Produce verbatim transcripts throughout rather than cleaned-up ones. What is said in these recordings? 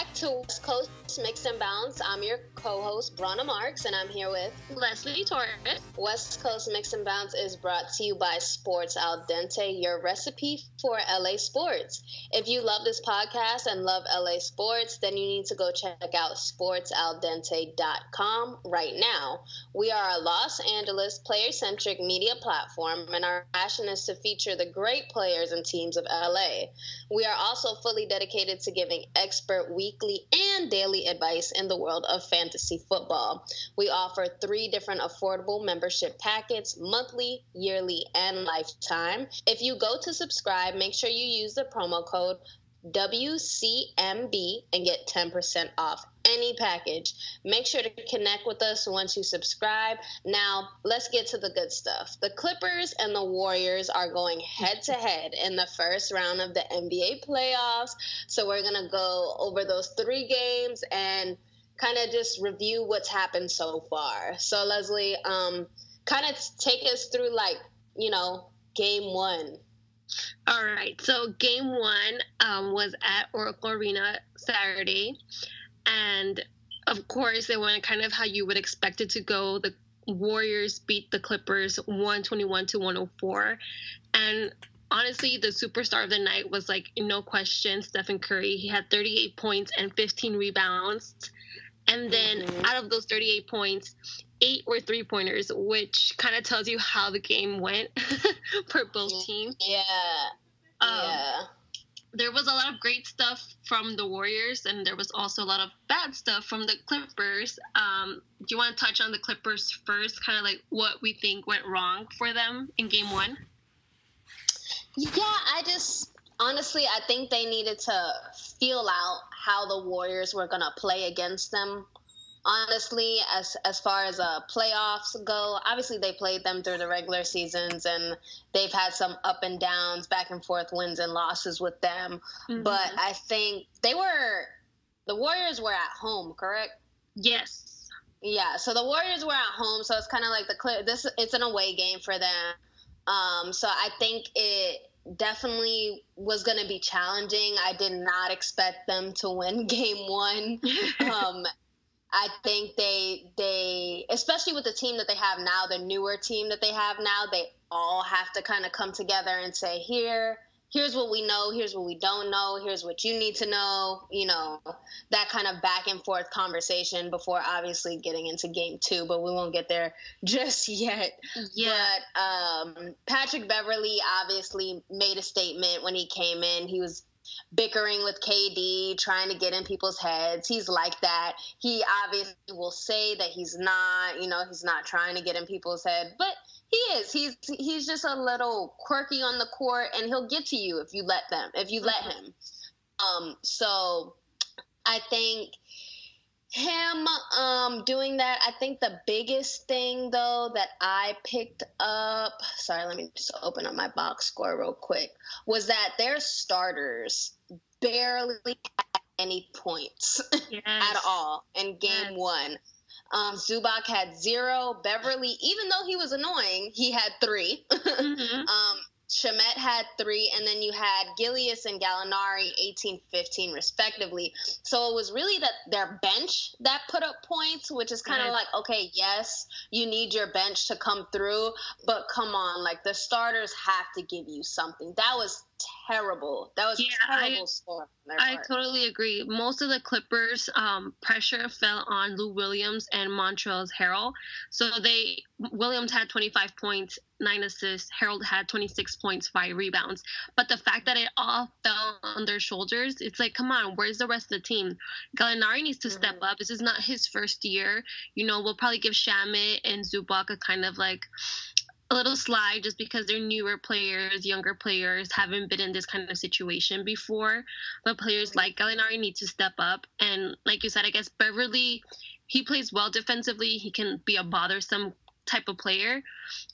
back to West Coast Mix and Bounce. I'm your co-host, Brana Marks, and I'm here with Leslie Torres. West Coast Mix and Bounce is brought to you by Sports Al Dente, your recipe for L A sports. If you love this podcast and love L A sports, then you need to go check out sports al dente dot com right now. We are a Los Angeles player-centric media platform, and our passion is to feature the great players and teams of L A. We are also fully dedicated to giving expert weekly and daily advice in the world of fantasy football. We offer three different affordable membership packets, monthly, yearly, and lifetime. If you go to subscribe, make sure you use the promo code W C M B and get ten percent off any package. Make sure to connect with us once you subscribe. Now, let's get to the good stuff. The Clippers and the Warriors are going head to head in the first round of the N B A playoffs. So we're going to go over those three games and kind of just review what's happened so far. So Leslie, um, kind of take us through, like, you know, game one. All right, so game one um, was at Oracle Arena Saturday, and of course it went kind of how you would expect it to go. The Warriors beat the Clippers one twenty-one to one oh four, and honestly, the superstar of the night was, like, no question, Stephen Curry. He had thirty-eight points and fifteen rebounds, and then mm-hmm. out of those thirty-eight points, eight were three-pointers, which kind of tells you how the game went for both teams. Yeah, um, yeah. There was a lot of great stuff from the Warriors, and there was also a lot of bad stuff from the Clippers. Um, do you want to touch on the Clippers first, kind of like what we think went wrong for them in game one? Yeah, I just, honestly, I think they needed to feel out how the Warriors were going to play against them. Honestly, as as far as uh, playoffs go, obviously they played them through the regular seasons, and they've had some up and downs, back and forth wins and losses with them. Mm-hmm. But I think they were – the Warriors were at home, correct? Yes. Yeah, so the Warriors were at home, so it's kind of like the – this it's an away game for them. Um, so I think it definitely was going to be challenging. I did not expect them to win game one. Um I think they, they, especially with the team that they have now, the newer team that they have now, they all have to kind of come together and say, here, here's what we know, here's what we don't know, here's what you need to know, you know, that kind of back and forth conversation before obviously getting into game two, but we won't get there just yet. Yeah. But um, Patrick Beverley obviously made a statement when he came in. He was bickering with K D, trying to get in people's heads. He's like that. He obviously will say that he's not, you know, he's not trying to get in people's head, but he is. He's he's just a little quirky on the court, and he'll get to you if you let them, if you let him. Um, so I think him um, doing that, I think the biggest thing, though, that I picked up, sorry, let me just open up my box score real quick, was that their starters barely had any points yes. at all in game yes. one. Um, Zubac had zero. Beverly, even though he was annoying, he had three. Mm-hmm. um, Shamet had three, and then you had Gilius and Gallinari, eighteen, fifteen, respectively. So it was really that their bench that put up points, which is kind of like, okay, yes, you need your bench to come through, but come on, like, the starters have to give you something. That was terrible. That was yeah, terrible I, score. I totally agree. Most of the Clippers' um, pressure fell on Lou Williams and Montrezl Harrell. So they Williams had twenty-five points, nine assists. Harrell had twenty-six points, five rebounds. But the fact that it all fell on their shoulders, it's like, come on, where's the rest of the team? Gallinari needs to mm-hmm. step up. This is not his first year. You know, we'll probably give Shamet and Zubac a kind of like a little slide just because they're newer players, younger players, haven't been in this kind of situation before. But players like Gallinari need to step up. And like you said, I guess Beverly, he plays well defensively. He can be a bothersome type of player.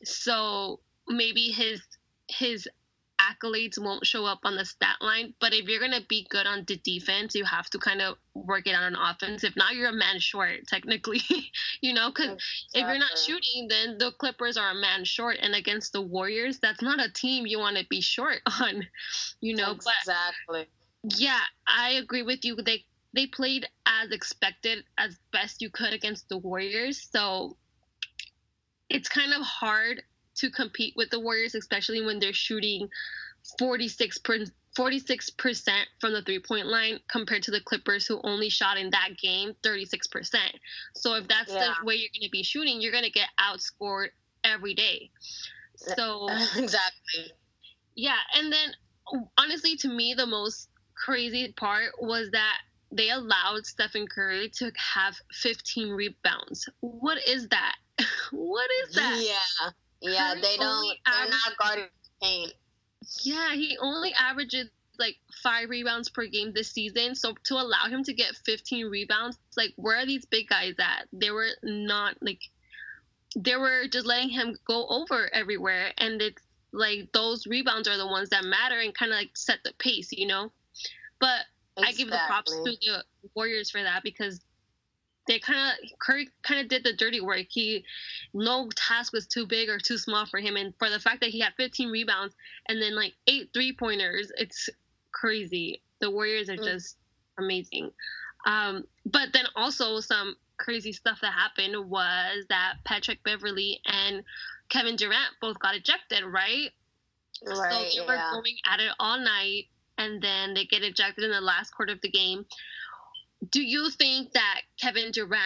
So maybe his his accolades won't show up on the stat line, but if you're going to be good on the defense, you have to kind of work it out on offense. If not, you're a man short, technically, you know, because exactly. if you're not shooting, then the Clippers are a man short, and against the Warriors, that's not a team you want to be short on, you know. Exactly. But yeah, I agree with you. They they played as expected, as best you could against the Warriors. So it's kind of hard to compete with the Warriors, especially when they're shooting forty-six percent from the three-point line compared to the Clippers, who only shot in that game thirty-six percent. So if that's yeah. the way you're going to be shooting, you're going to get outscored every day. So exactly. Yeah, and then honestly, to me, the most crazy part was that they allowed Stephen Curry to have fifteen rebounds. What is that? What is that? Yeah, yeah, Curry they don't. They're average, not guarding paint. Yeah, he only averages like five rebounds per game this season. So to allow him to get fifteen rebounds, like, where are these big guys at? They were not like. They were just letting him go over everywhere, and it's like those rebounds are the ones that matter and kind of like set the pace, you know. But exactly. I give the props to the Warriors for that, because they kind of Curry kind of did the dirty work. He no task was too big or too small for him, and for the fact that he had fifteen rebounds and then like eight three pointers, it's crazy. The Warriors are just mm. amazing. Um, but then also some crazy stuff that happened was that Patrick Beverley and Kevin Durant both got ejected, right? Right. So they were yeah. going at it all night, and then they get ejected in the last quarter of the game. Do you think that Kevin Durant,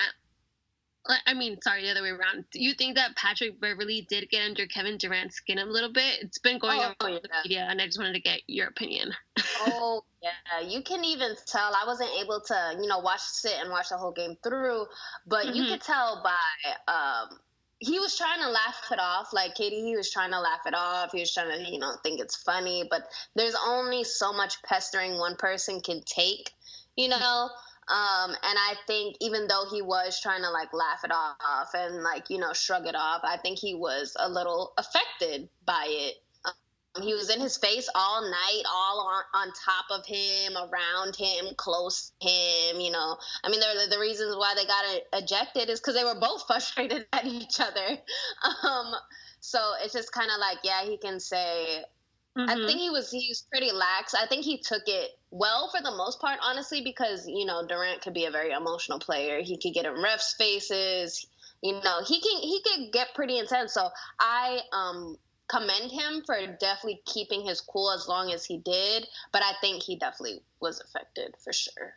I mean, sorry, the other way around. Do you think that Patrick Beverley did get under Kevin Durant's skin a little bit? It's been going oh, on yeah. the media, and I just wanted to get your opinion. Oh, yeah. You can even tell. I wasn't able to, you know, watch, sit and watch the whole game through, but mm-hmm. you could tell by, um, he was trying to laugh it off. Like, Katie, he was trying to laugh it off. He was trying to, you know, think it's funny, but there's only so much pestering one person can take, you know? Um, and I think even though he was trying to, like, laugh it off and, like, you know, shrug it off, I think he was a little affected by it. Um, he was in his face all night, all on, on top of him, around him, close to him, you know. I mean, the, the reasons why they got ejected is because they were both frustrated at each other. Um, so it's just kind of like, yeah, he can say... Mm-hmm. I think he was he was pretty lax. I think he took it well for the most part, honestly, because, you know, Durant could be a very emotional player. He could get in refs' faces. You know, he can he could get pretty intense. So I um, commend him for definitely keeping his cool as long as he did. But I think he definitely was affected for sure.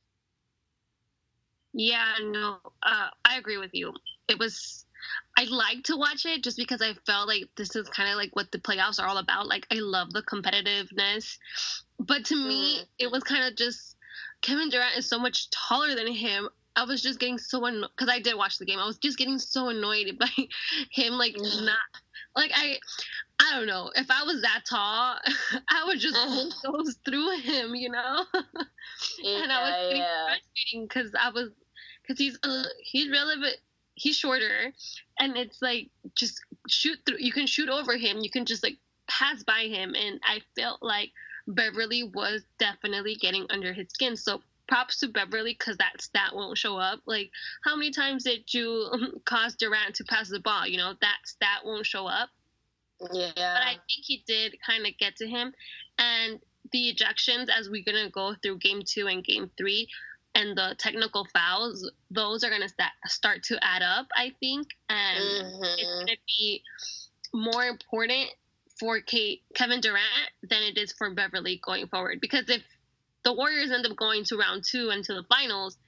Yeah, no, uh, I agree with you. It was. I like to watch it just because I felt like this is kind of like what the playoffs are all about. Like, I love the competitiveness. But to me, it was kind of just Kevin Durant is so much taller than him. I was just getting so annoyed because I did watch the game. I was just getting so annoyed by him, like, not like I I don't know. If I was that tall, I would just go through him, you know? Yeah, and I was getting yeah. frustrating because I was because he's uh, he's relevant. He's shorter, and it's like just shoot through. You can shoot over him. You can just like pass by him, and I felt like Beverly was definitely getting under his skin. So props to Beverly, because that stat won't show up. Like, how many times did you cause Durant to pass the ball? You know, that stat won't show up. Yeah. But I think he did kind of get to him, and the ejections as we're gonna go through game two and game three. And the technical fouls, those are going to st- start to add up, I think. And mm-hmm. it's going to be more important for Kate, Kevin Durant than it is for Beverly going forward. Because if the Warriors end up going to round two and to the finals,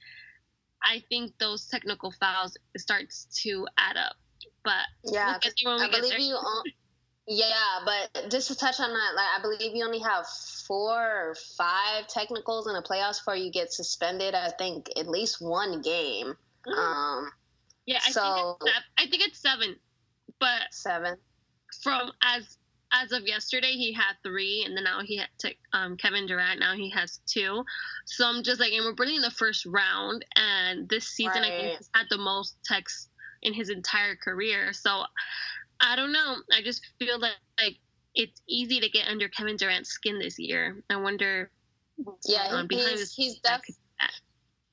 I think those technical fouls starts to add up. But yeah, we'll I believe you. On- Yeah, but just to touch on that, like, I believe you only have four or five technicals in the playoffs before you get suspended. I think at least one game. Mm. Um, yeah, I, so, think it's, I think it's seven. But seven. From as as of yesterday, he had three, and then now he had to, um, Kevin Durant. Now he has two. So I'm just like, and we're bringing the first round, and this season right. I think he's had the most techs in his entire career. So. I don't know. I just feel like, like it's easy to get under Kevin Durant's skin this year. I wonder. Yeah, he, he's he's, def-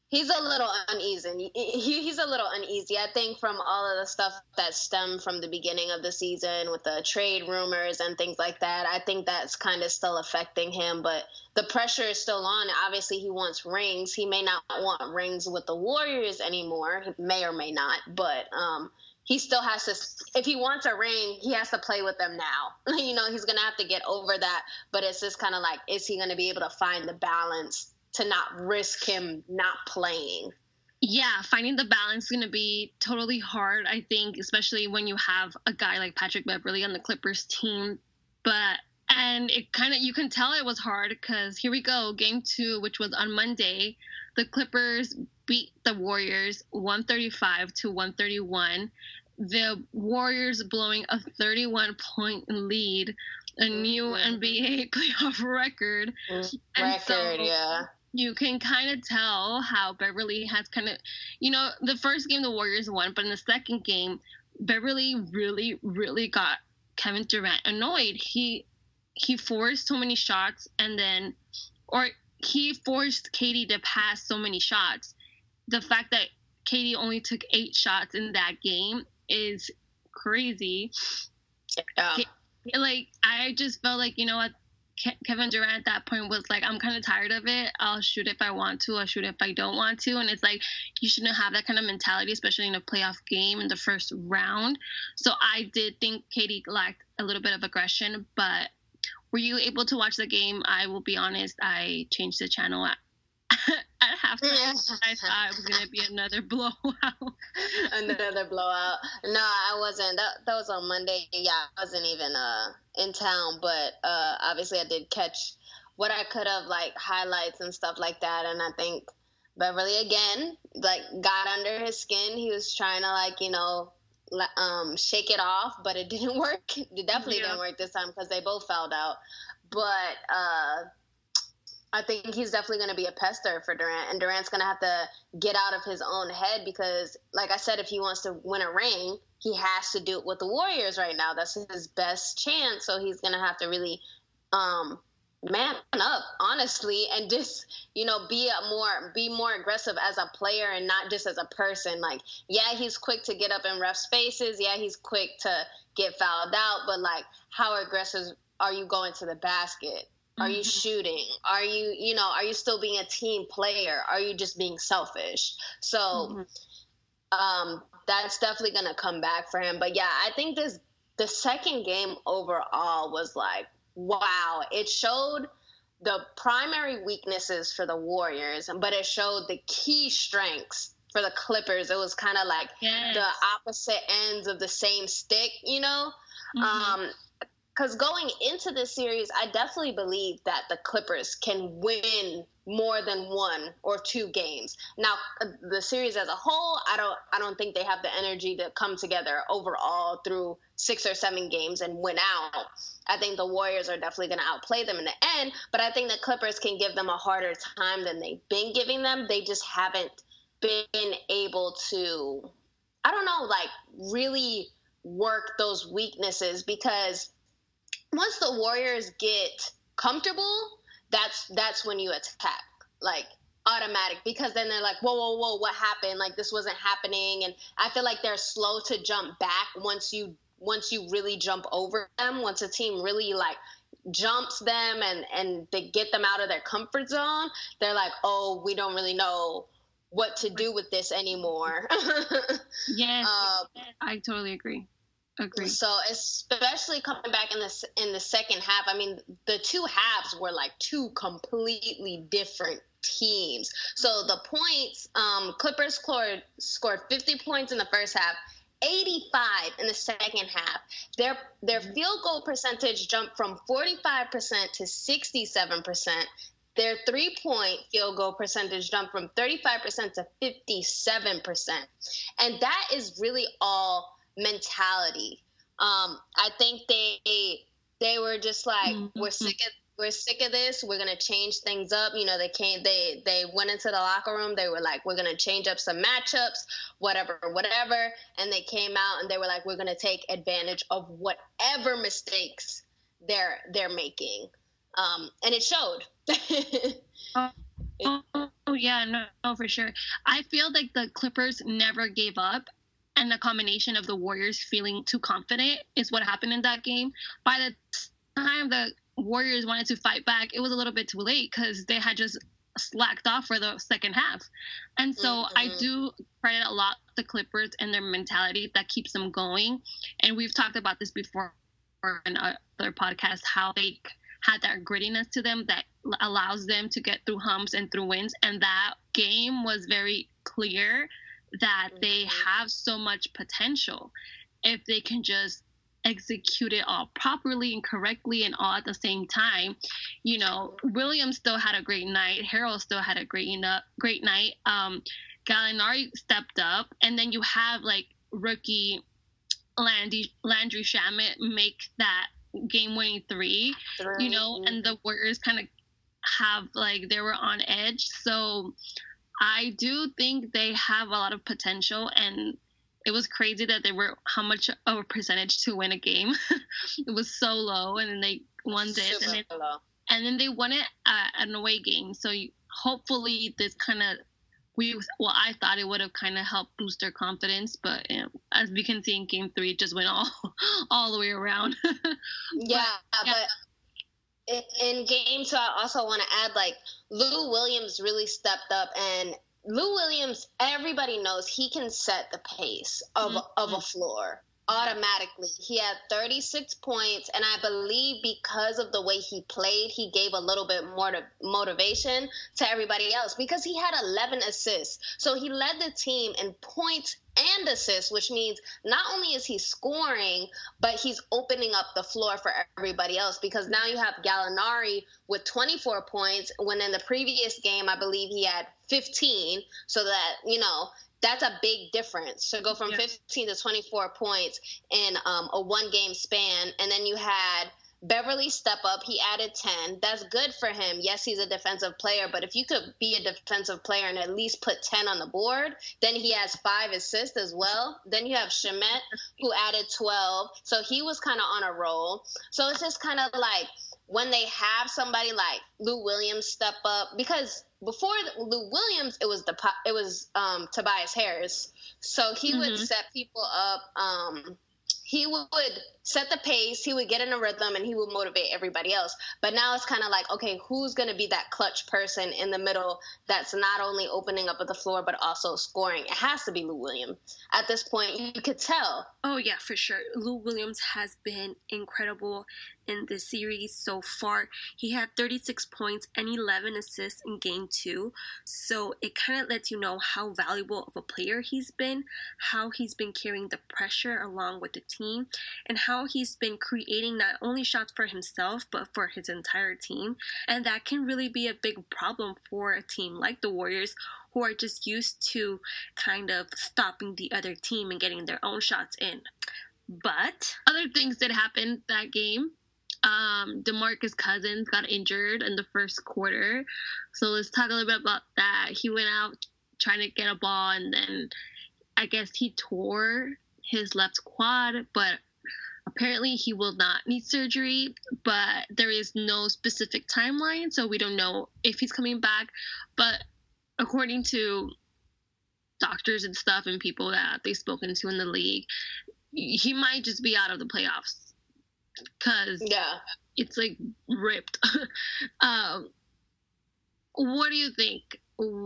He's a little uneasy. He, he's a little uneasy. I think from all of the stuff that stemmed from the beginning of the season with the trade rumors and things like that, I think that's kind of still affecting him. But the pressure is still on. Obviously, he wants rings. He may not want rings with the Warriors anymore. He may or may not. But um, he still has to – if he wants a ring, he has to play with them now. You know, he's going to have to get over that. But it's just kind of like, is he going to be able to find the balance to not risk him not playing? Yeah, finding the balance is going to be totally hard, I think, especially when you have a guy like Patrick Beverley on the Clippers team. But, and it kind of, you can tell it was hard because here we go, game two, which was on Monday. The Clippers beat the Warriors one thirty-five to one thirty-one. The Warriors blowing a thirty-one point lead, a new mm-hmm. N B A playoff record. Mm-hmm. Record, so, yeah. You can kind of tell how Beverley has kind of, you know, the first game the Warriors won, but in the second game, Beverley really, really got Kevin Durant annoyed. He he forced so many shots, and then, or he forced K D to pass so many shots. The fact that K D only took eight shots in that game is crazy. Yeah. Like, I just felt like, you know what, Kevin Durant at that point was like, I'm kind of tired of it. I'll shoot if I want to. I'll shoot if I don't want to. And it's like, you shouldn't have that kind of mentality, especially in a playoff game in the first round. So I did think K D lacked a little bit of aggression. But were you able to watch the game? I will be honest, I changed the channel at, at halftime. I thought it was going to be another blowout. Another blowout. No, I wasn't. That, that was on Monday. Yeah, I wasn't even uh, in town. But uh, obviously I did catch what I could have, like, highlights and stuff like that. And I think Beverley, again, like, got under his skin. He was trying to, like, you know, um, shake it off. But it didn't work. It definitely yeah. didn't work this time because they both fouled out. But uh, I think he's definitely going to be a pester for Durant, and Durant's going to have to get out of his own head because, like I said, if he wants to win a ring, he has to do it with the Warriors right now. That's his best chance, so he's going to have to really um, man up, honestly, and just, you know, be a more be more aggressive as a player and not just as a person. Like, yeah, he's quick to get up in rough spaces. Yeah, he's quick to get fouled out, but, like, how aggressive are you going to the basket? Are you shooting? Are you, you know, are you still being a team player? Are you just being selfish? So mm-hmm. um, that's definitely going to come back for him. But, yeah, I think this the second game overall was like, wow. It showed the primary weaknesses for the Warriors, but it showed the key strengths for the Clippers. It was kind of like yes. the opposite ends of the same stick, you know? Mm-hmm. Um Because going into this series, I definitely believe that the Clippers can win more than one or two games. Now, the series as a whole, I don't, I don't think they have the energy to come together overall through six or seven games and win out. I think the Warriors are definitely going to outplay them in the end, but I think the Clippers can give them a harder time than they've been giving them. They just haven't been able to, I don't know, like really work those weaknesses because once the Warriors get comfortable, that's that's when you attack, like automatic, because then they're like, whoa, whoa, whoa, what happened? Like this wasn't happening. And I feel like they're slow to jump back once you once you really jump over them, once a team really like jumps them and, and they get them out of their comfort zone, they're like, oh, we don't really know what to do with this anymore. Yes, um, I totally agree. Agree. So especially coming back in the in the second half, I mean, the two halves were like two completely different teams. So the points, um, Clippers scored scored fifty points in the first half, eighty-five in the second half. Their their field goal percentage jumped from forty-five percent to sixty-seven percent. Their three-point field goal percentage jumped from thirty-five percent to fifty-seven percent. And that is really all mentality. Um, I think they they were just like, mm-hmm. we're sick of we're sick of this. We're gonna change things up. You know, they came they they went into the locker room. They were like, we're gonna change up some matchups, whatever, whatever. And they came out and they were like, we're gonna take advantage of whatever mistakes they're they're making. Um, and it showed. oh, oh, Oh, yeah, no, no, for sure. I feel like the Clippers never gave up, and the combination of the Warriors feeling too confident is what happened in that game. By the time the Warriors wanted to fight back, it was a little bit too late because they had just slacked off for the second half. And so mm-hmm. I do credit a lot the Clippers and their mentality that keeps them going. And we've talked about this before in other podcasts, how they had that grittiness to them that allows them to get through humps and through wins. And that game was very clear that mm-hmm. they have so much potential if they can just execute it all properly and correctly and all at the same time. You know, Williams still had a great night. Harrell still had a great enough, great night. Um, Gallinari stepped up. And then you have, like, rookie Landry, Landry Shamet make that game-winning three, three, you know, and the Warriors kind of have, like, they were on edge. So I do think they have a lot of potential, and it was crazy that they were how much of a percentage to win a game. It was so low, and then they won this, and then, and then they won it at an away game. So you, hopefully this kind of we well I thought it would have kind of helped boost their confidence, but you know, as we can see in game three, it just went all all the way around. yeah, but, yeah, but in game two, I also want to add, like, Lou Williams really stepped up, and Lou Williams, everybody knows he can set the pace of, mm-hmm. of a floor automatically. He had thirty-six points, and I believe because of the way he played, he gave a little bit more to motivation to everybody else because he had eleven assists. So he led the team in points and assists, which means not only is he scoring, but he's opening up the floor for everybody else, because now you have Gallinari with twenty-four points, when in the previous game, I believe he had fifteen. So that, you know, that's a big difference to go from yeah. fifteen to twenty-four points in um, a one-game span. And then you had Beverly step up. He added ten. That's good for him. Yes, he's a defensive player, but if you could be a defensive player and at least put ten on the board, then he has five assists as well. Then you have Shamet, who added twelve. So he was kind of on a roll. So it's just kind of like when they have somebody like Lou Williams step up, because before Lou Williams, it was the it was um, Tobias Harris. So he mm-hmm. would set people up. Um, he would set the pace, he would get in a rhythm, and he would motivate everybody else. But now it's kind of like, okay, who's going to be that clutch person in the middle that's not only opening up at the floor but also scoring? It has to be Lou Williams. At this point, you could tell. Oh, yeah, for sure. Lou Williams has been incredible in this series so far. He had thirty-six points and eleven assists in game two. So it kind of lets you know how valuable of a player he's been, how he's been carrying the pressure along with the team, and how he's been creating not only shots for himself, but for his entire team. And that can really be a big problem for a team like the Warriors, who are just used to kind of stopping the other team and getting their own shots in. But other things that happened that game. Um, DeMarcus Cousins got injured in the first quarter. So let's talk a little bit about that. He went out trying to get a ball, and then I guess he tore his left quad, but apparently he will not need surgery, but there is no specific timeline, so we don't know if he's coming back. But according to doctors and stuff and people that they've spoken to in the league, he might just be out of the playoffs. Because yeah. it's, like, ripped. um, what do you think?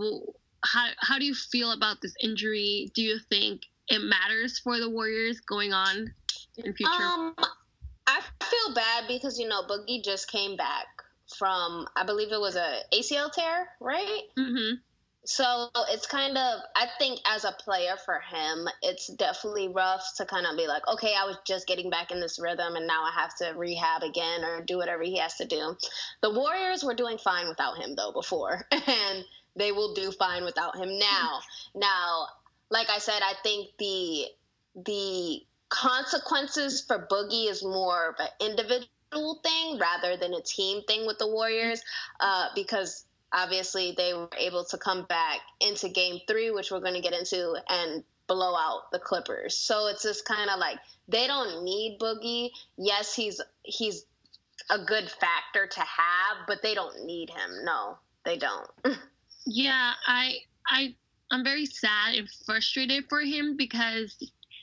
How how do you feel about this injury? Do you think it matters for the Warriors going on in future? Um, I feel bad because, you know, Boogie just came back from, I believe it was a A C L tear, right? Mm-hmm. So it's kind of, I think as a player for him, it's definitely rough to kind of be like, okay, I was just getting back in this rhythm and now I have to rehab again or do whatever he has to do. The Warriors were doing fine without him, though, before, and they will do fine without him now. Now, like I said, I think the the consequences for Boogie is more of an individual thing rather than a team thing with the Warriors, uh, because obviously they were able to come back into game three, which we're going to get into, and blow out the Clippers. So it's just kind of like they don't need Boogie. Yes, he's he's a good factor to have, but they don't need him. No, they don't. Yeah, I I I'm very sad and frustrated for him because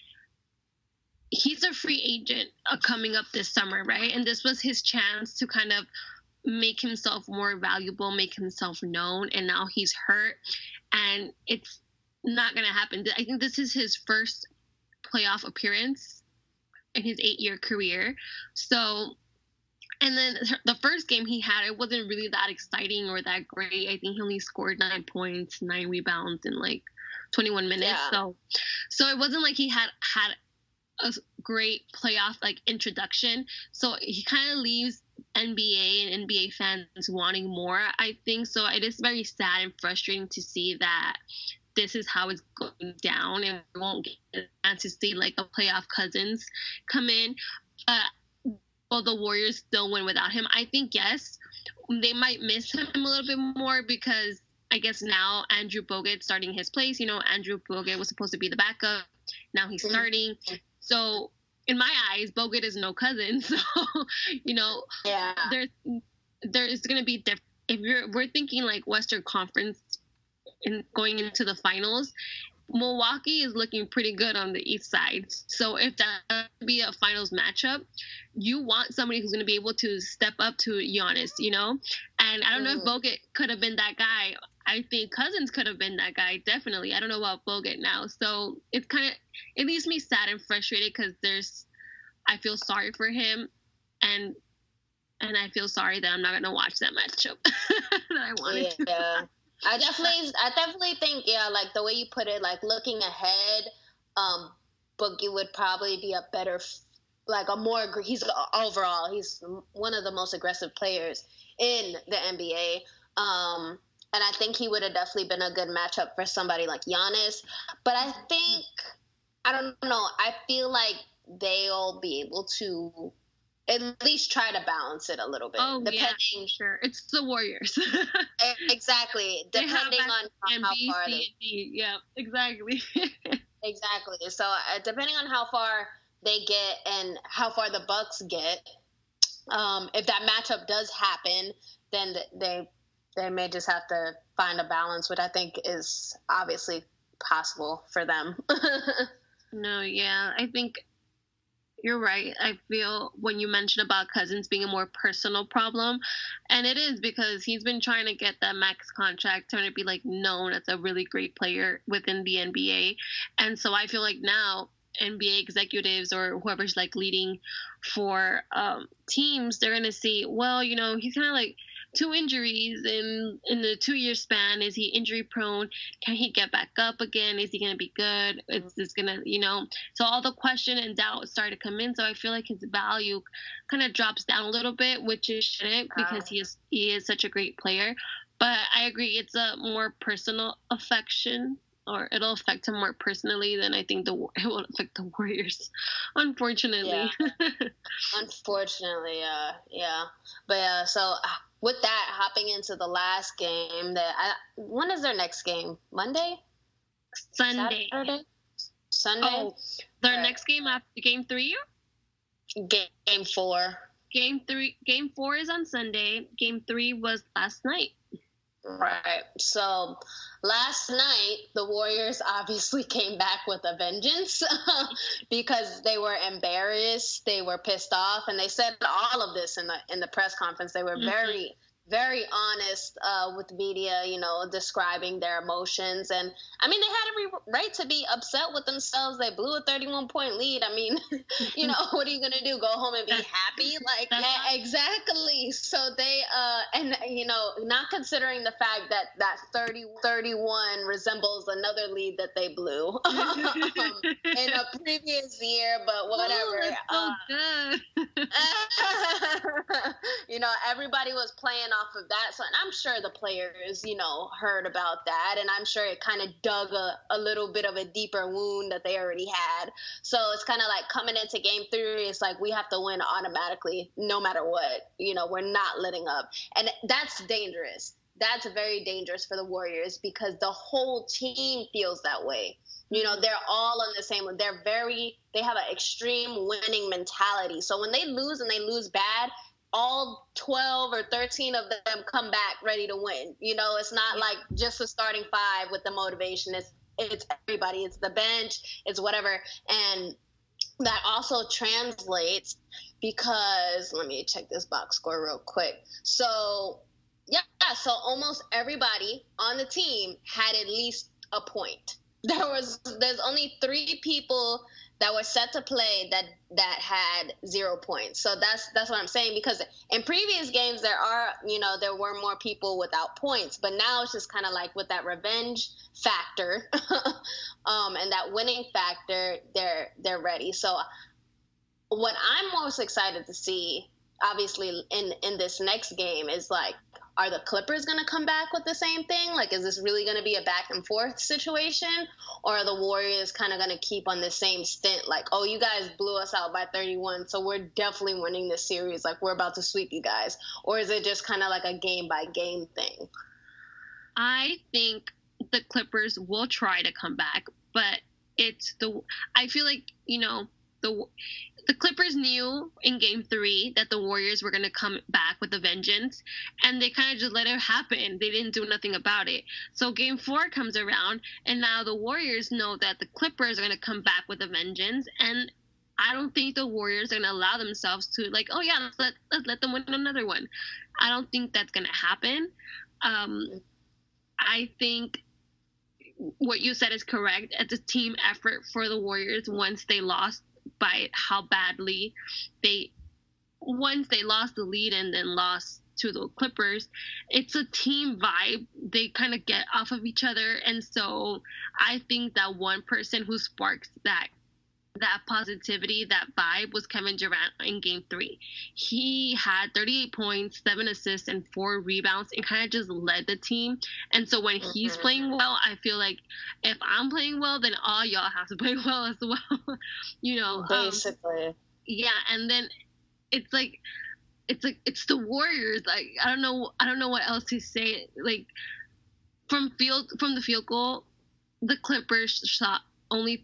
he's a free agent uh, coming up this summer, right? And this was his chance to kind of make himself more valuable, make himself known, and now he's hurt, and it's not going to happen. I think this is his first playoff appearance in his eight-year career. So, and then the first game he had, it wasn't really that exciting or that great. I think he only scored nine points, nine rebounds in like twenty-one minutes. Yeah. So, so it wasn't like he had had a great playoff like introduction. So he kind of leaves N B A and N B A fans wanting more, I think. So it is very sad and frustrating to see that this is how it's going down, and we won't get a chance to see like a playoff Cousins come in. But will the Warriors still win without him? I think yes. They might miss him a little bit more because I guess now Andrew Bogut starting his place. You know, Andrew Bogut was supposed to be the backup. Now he's starting. So in my eyes, Bogut is no Cousins. So, you know, yeah. there's there's going to be diff- if you're we're thinking like Western Conference and going into the finals, Milwaukee is looking pretty good on the East side. So if that be a finals matchup, you want somebody who's going to be able to step up to Giannis, you know? And I don't know if Bogut could have been that guy. I think Cousins could have been that guy, definitely. I don't know about Bogut now. So it's kind of, it leaves me sad and frustrated because there's, I feel sorry for him. And and I feel sorry that I'm not going to watch that matchup that I wanted yeah. to. Yeah. I definitely, I definitely think, yeah, like the way you put it, like looking ahead, um, Boogie would probably be a better, like a more, he's overall, he's one of the most aggressive players in the N B A. Um, and I think he would have definitely been a good matchup for somebody like Giannis. But I think, I don't know, I feel like they'll be able to at least try to balance it a little bit. Oh, depending, yeah, sure. It's the Warriors. Exactly. Depending on how B, far C, they... D. Yeah, exactly. Exactly. So uh, depending on how far they get and how far the Bucks get, um, if that matchup does happen, then they they may just have to find a balance, which I think is obviously possible for them. No, yeah. I think you're right. I feel when you mentioned about Cousins being a more personal problem, and it is because he's been trying to get that max contract, trying to be like known as a really great player within the N B A. And so I feel like now N B A executives or whoever's like leading for um, teams, they're going to see, well, you know, he's kind of like two injuries in in the two year span. Is he injury prone? Can he get back up again? Is he going to be good? Is this going to, you know, so all the question and doubt start to come in. So I feel like his value kind of drops down a little bit, which it shouldn't because he is, he is such a great player. But I agree. It's a more personal affection, or it'll affect him more personally than I think the it will affect the Warriors, unfortunately. Yeah. Unfortunately, uh, yeah. But yeah, so uh, with that, hopping into the last game, that I, when is their next game? Monday? Sunday. Saturday? Sunday? Oh, their right. next game after game three? Game, game four. Game three. Game four is on Sunday. Game three was last night. Right. So last night, the Warriors obviously came back with a vengeance because they were embarrassed. They were pissed off. And they said all of this in the in the press conference. They were mm-hmm. very, very honest uh, with media, you know, describing their emotions. And, I mean, they had every right to be upset with themselves. They blew a thirty-one point lead. I mean, you know, what are you going to do? Go home and be happy? Like, exactly. So they, uh, and, you know, not considering the fact that that thirty, thirty-one resembles another lead that they blew um, in a previous year, but whatever. Oh, that's so uh, good. You know, everybody was playing off of that. So, and I'm sure the players, you know, heard about that. And I'm sure it kind of dug a, a little bit of a deeper wound that they already had. So it's kind of like coming into game three, it's like we have to win automatically no matter what. You know, we're not letting up. And that's dangerous. That's very dangerous for the Warriors because the whole team feels that way. You know, they're all on the same, they're very, they have an extreme winning mentality. So when they lose and they lose bad, all twelve or thirteen of them come back ready to win. You know, it's not yeah. like just the starting five with the motivation. It's it's everybody. It's the bench. It's whatever. And that also translates because, let me check this box score real quick. So, yeah, so almost everybody on the team had at least a point. There was, there's only three people that were set to play that that had zero points. So that's that's what I'm saying, because in previous games there are, you know, there were more people without points, but now it's just kind of like with that revenge factor um, and that winning factor, they're they're ready. So what I'm most excited to see, obviously, in in this next game is like, are the Clippers going to come back with the same thing? Like, is this really going to be a back and forth situation? Or are the Warriors kind of going to keep on the same stint? Like, oh, you guys blew us out by thirty-one, so we're definitely winning this series. Like, we're about to sweep you guys. Or is it just kind of like a game by game thing? I think the Clippers will try to come back, but it's the, I feel like, you know, the, the Clippers knew in game three that the Warriors were going to come back with a vengeance, and they kind of just let it happen. They didn't do nothing about it. So game four comes around, and now the Warriors know that the Clippers are going to come back with a vengeance, and I don't think the Warriors are going to allow themselves to, like, oh, yeah, let's let, let's let them win another one. I don't think that's going to happen. Um, I think what you said is correct. It's a team effort for the Warriors once they lost by how badly they once they lost the lead and then lost to the Clippers. It's a team vibe. They kind of get off of each other, and so I think that one person who sparks that that positivity, that vibe, was Kevin Durant in game three. He had thirty-eight points, seven assists, and four rebounds, and kind of just led the team. And so when mm-hmm. he's playing well, I feel like if I'm playing well, then all y'all have to play well as well. you know, basically. Um, yeah, and then it's like it's like it's the Warriors. Like I don't know, I don't know what else to say. Like from field from the field goal, the Clippers shot only.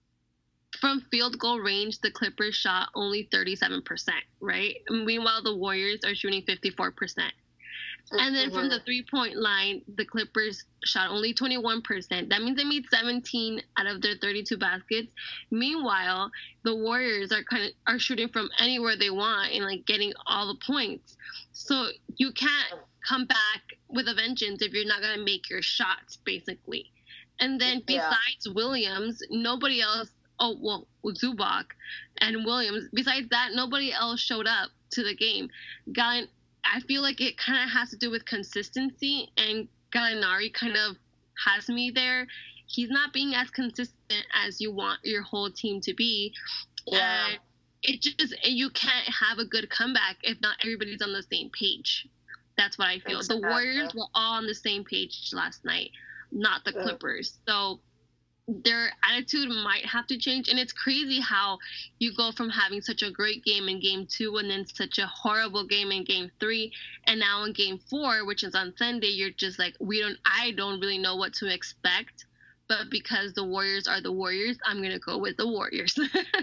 From field goal range, the Clippers shot only thirty-seven percent, right? Meanwhile, the Warriors are shooting fifty-four percent. And then from the three-point line, the Clippers shot only twenty-one percent. That means they made seventeen out of their thirty-two baskets. Meanwhile, the Warriors are kind of are shooting from anywhere they want and like getting all the points. So you can't come back with a vengeance if you're not going to make your shots, basically. And then besides yeah. Williams, nobody else. Oh, well, Zubac and Williams. Besides that, nobody else showed up to the game. Gallin, I feel like it kind of has to do with consistency, and Gallinari kind of has me there. He's not being as consistent as you want your whole team to be. Yeah. And it just, you can't have a good comeback if not everybody's on the same page. That's what I feel. Exactly. The Warriors were all on the same page last night, not the Clippers. So their attitude might have to change, and it's crazy how you go from having such a great game in game two and then such a horrible game in game three, and now in game four, which is on Sunday, you're just like, we don't I don't really know what to expect, but because the Warriors are the Warriors, I'm gonna go with the Warriors.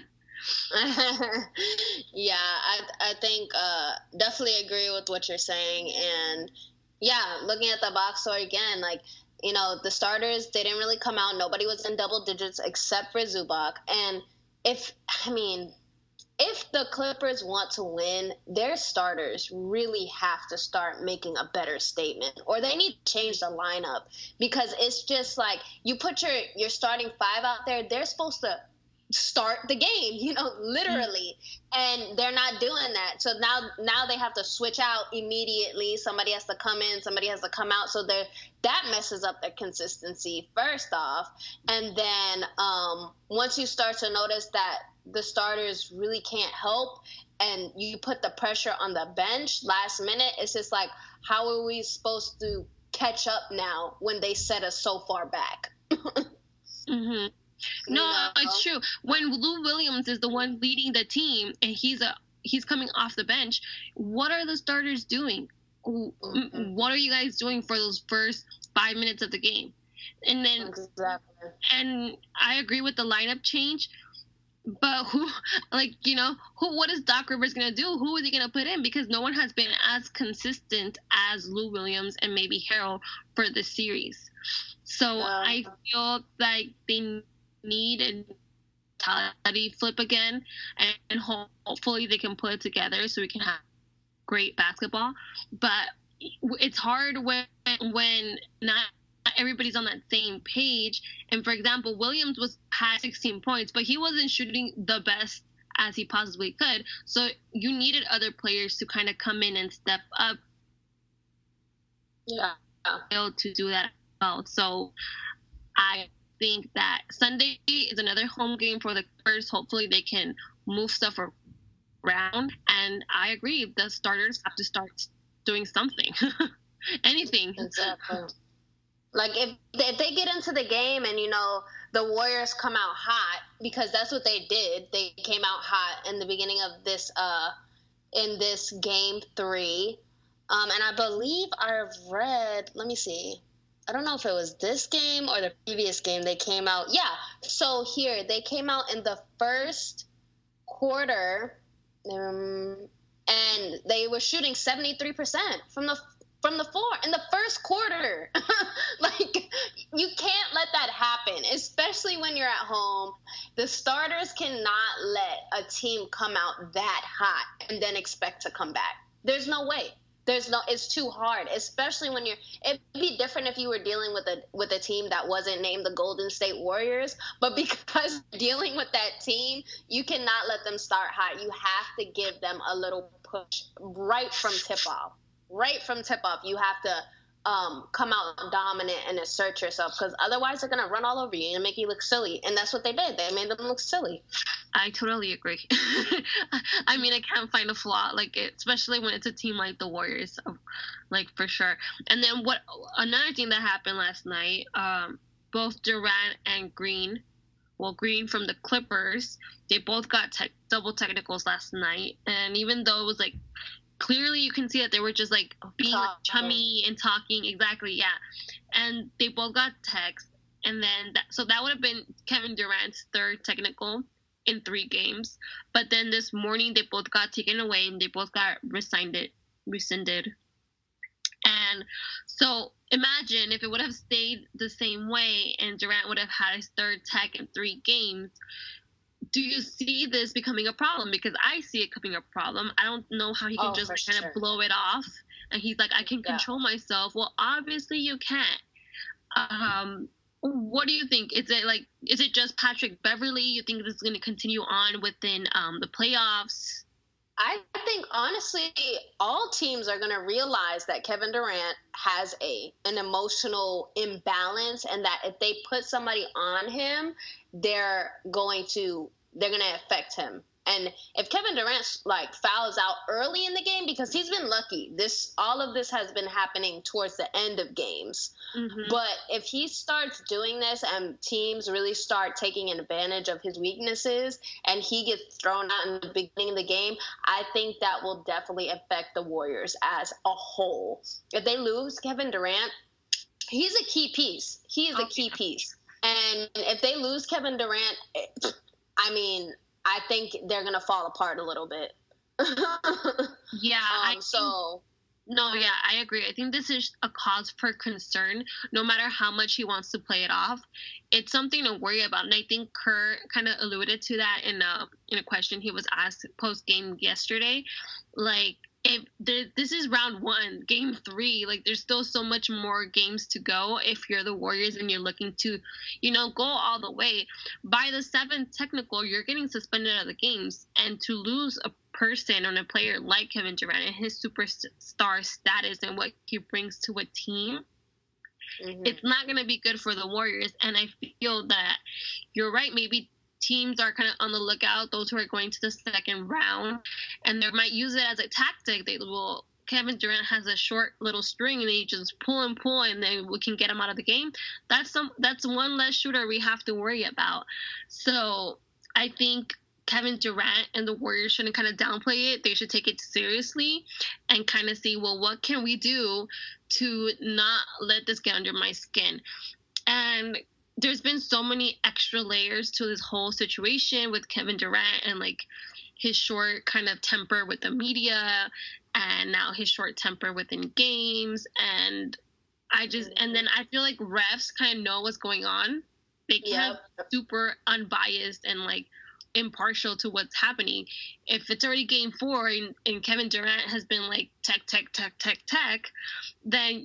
yeah I, I think uh definitely agree with what you're saying. And yeah, looking at the box score again, like, you know, the starters, they didn't really come out. Nobody was in double digits except for Zubac. And if, I mean, if the Clippers want to win, their starters really have to start making a better statement, or they need to change the lineup, because it's just like you put your, your starting five out there, they're supposed to start the game, you know, literally, and they're not doing that. So now now they have to switch out immediately. Somebody has to come in, somebody has to come out, so they that messes up their consistency first off. And then um once you start to notice that the starters really can't help, and you put the pressure on the bench last minute, it's just like, how are we supposed to catch up now when they set us so far back? mm-hmm. No, no, it's true. When Lou Williams is the one leading the team and he's a he's coming off the bench, what are the starters doing? Mm-hmm. What are you guys doing for those first five minutes of the game? And then, exactly. And I agree with the lineup change. But who, like, you know, who? What is Doc Rivers going to do? Who is he going to put in? Because no one has been as consistent as Lou Williams and maybe Harrell for this series. So um, I feel like they need a mentality flip again, and, and hopefully they can put it together so we can have great basketball. But it's hard when when not everybody's on that same page. And for example, Williams was had sixteen points, but he wasn't shooting the best as he possibly could. So you needed other players to kind of come in and step up. Yeah, to do that well. So I think that Sunday is another home game for the Clippers. Hopefully they can move stuff around. And I agree, the starters have to start doing something, anything. Exactly. Like, if, if they get into the game and, you know, the Warriors come out hot, because that's what they did. They came out hot in the beginning of this, uh, in this game three. Um, and I believe I've read, let me see. I don't know if it was this game or the previous game they came out. Yeah. So here, they came out in the first quarter, um, and they were shooting seventy-three percent from the from the floor in the first quarter. Like, you can't let that happen, especially when you're at home. The starters cannot let a team come out that hot and then expect to come back. There's no way. There's no, it's too hard, especially when you're, it'd be different if you were dealing with a, with a team that wasn't named the Golden State Warriors, but because dealing with that team, you cannot let them start hot. You have to give them a little push right from tip-off. Right from tip-off, you have to um, come out dominant and assert yourself, because otherwise they're going to run all over you and make you look silly. And that's what they did. They made them look silly. I totally agree. I mean, I can't find a flaw, like, it, especially when it's a team like the Warriors, so, like, for sure. And then what? Another thing that happened last night, um, both Durant and Green, well, Green from the Clippers, they both got te- double technicals last night. And even though it was, like, clearly you can see that they were just, like, being like, chummy and talking. Exactly, yeah. And they both got text. And then, that, so that would have been Kevin Durant's third technical in three games. But then this morning, they both got taken away, and they both got rescinded, rescinded. And so imagine if it would have stayed the same way and Durant would have had his third tech in three games. Do you see this becoming a problem? Because I see it becoming a problem. I don't know how he can oh, just like, kind sure. of blow it off. And he's like, I can yeah. control myself. Well, obviously you can't. Um, what do you think? Is it like, is it just Patrick Beverley? You think this is going to continue on within um, the playoffs? I think, honestly, all teams are going to realize that Kevin Durant has a an emotional imbalance, and that if they put somebody on him, they're going to they're going to affect him. And if Kevin Durant like fouls out early in the game, because he's been lucky, this all of this has been happening towards the end of games. Mm-hmm. But if he starts doing this and teams really start taking advantage of his weaknesses and he gets thrown out in the beginning of the game, I think that will definitely affect the Warriors as a whole. If they lose Kevin Durant, he's a key piece. He is okay. a key piece. And if they lose Kevin Durant, I mean, I think they're going to fall apart a little bit. yeah. Um, I so. Think, no, yeah, I agree. I think this is a cause for concern, no matter how much he wants to play it off. It's something to worry about. And I think Kerr kind of alluded to that in a, in a question he was asked post-game yesterday. Like, if this is round one, game three, like there's still so much more games to go if you're the Warriors and you're looking to, you know, go all the way. By the seventh technical, you're getting suspended out of the games. And to lose a person or a player like Kevin Durant and his superstar status and what he brings to a team, mm-hmm. it's not going to be good for the Warriors. And I feel that you're right, maybe teams are kind of on the lookout, those who are going to the second round, and they might use it as a tactic. They will, Kevin Durant has a short little string and they just pull and pull and then we can get him out of the game. That's some that's one less shooter we have to worry about. So I think Kevin Durant and the Warriors shouldn't kind of downplay it. They should take it seriously and kind of see, well, what can we do to not let this get under my skin? And there's been so many extra layers to this whole situation with Kevin Durant and like his short kind of temper with the media, and now his short temper within games. And I just, and then I feel like refs kind of know what's going on. They can't yep. super unbiased and like impartial to what's happening. If it's already game four and, and Kevin Durant has been like tech, tech, tech, tech, tech, then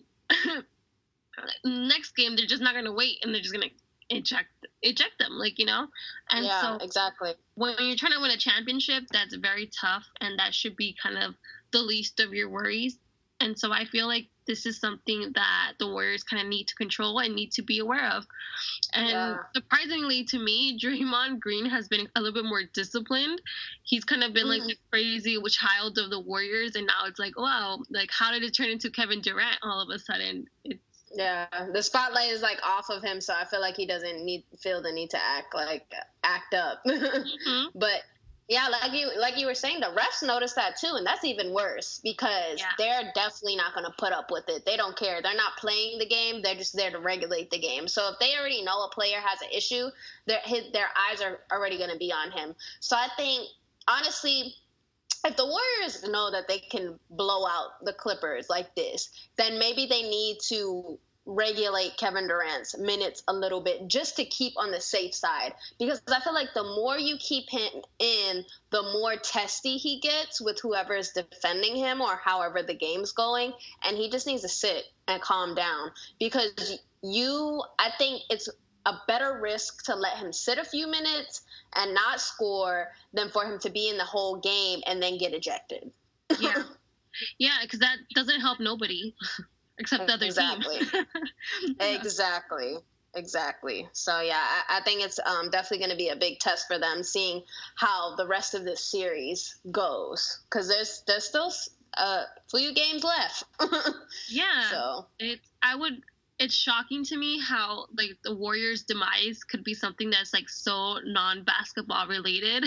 next game they're just not going to wait and they're just going to eject eject them, like, you know. And yeah, so exactly, when you're trying to win a championship, that's very tough, and that should be kind of the least of your worries. And so I feel like this is something that the Warriors kind of need to control and need to be aware of. And yeah. surprisingly to me, Draymond Green has been a little bit more disciplined. He's kind of been mm-hmm. like the crazy child of the Warriors, and now it's like, wow, like how did it turn into Kevin Durant all of a sudden? It's Yeah, the spotlight is like off of him, so I feel like he doesn't need feel the need to act like act up. mm-hmm. But yeah, like you like you were saying, the refs notice that too, and that's even worse because yeah. they're definitely not going to put up with it. They don't care. They're not playing the game. They're just there to regulate the game. So if they already know a player has an issue, their his, their eyes are already going to be on him. So I think honestly, if the Warriors know that they can blow out the Clippers like this, then maybe they need to regulate Kevin Durant's minutes a little bit just to keep on the safe side. Because I feel like the more you keep him in, the more testy he gets with whoever is defending him or however the game's going. And he just needs to sit and calm down. Because you, I think it's a better risk to let him sit a few minutes and not score than for him to be in the whole game and then get ejected. Yeah. Yeah, because that doesn't help nobody except the other exactly. team. yeah. Exactly. Exactly. So, yeah, I, I think it's um, definitely going to be a big test for them, seeing how the rest of this series goes. Because there's, there's still a few games left. yeah. So it's, I would... It's shocking to me how, like, the Warriors' demise could be something that's, like, so non-basketball related.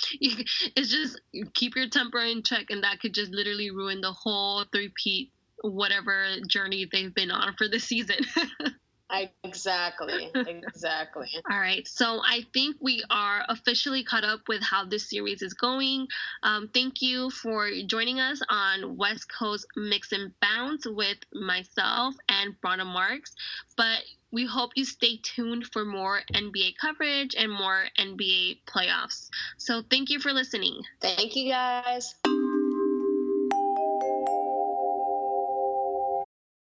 It's just keep your temper in check, and that could just literally ruin the whole three-peat whatever journey they've been on for this season. I, exactly. Exactly. All right. So I think we are officially caught up with how this series is going. Um, thank you for joining us on West Coast Mix and Bounce with myself and Brana Marks. But we hope you stay tuned for more N B A coverage and more N B A playoffs. So thank you for listening. Thank you, guys.